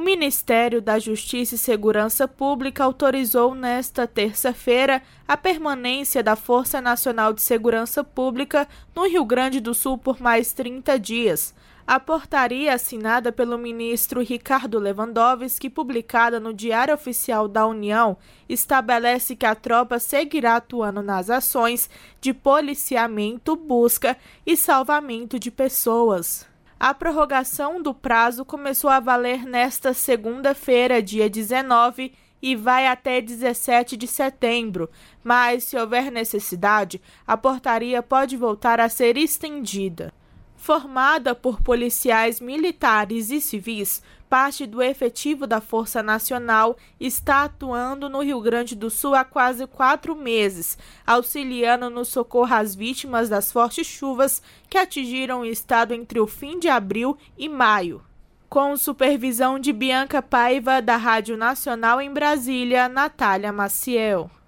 Ministério da Justiça e Segurança Pública autorizou nesta terça-feira a permanência da Força Nacional de Segurança Pública no Rio Grande do Sul por mais 30 dias. A portaria assinada pelo ministro Ricardo Lewandowski, publicada no Diário Oficial da União, estabelece que a tropa seguirá atuando nas ações de policiamento, busca e salvamento de pessoas. A prorrogação do prazo começou a valer nesta segunda-feira, dia 19, e vai até 17 de setembro, mas, se houver necessidade, a portaria pode voltar a ser estendida. Formada por policiais militares e civis, parte do efetivo da Força Nacional está atuando no Rio Grande do Sul há quase 4 meses, auxiliando no socorro às vítimas das fortes chuvas que atingiram o estado entre o fim de abril e maio. Com supervisão de Bianca Paiva, da Rádio Nacional em Brasília, Natália Maciel.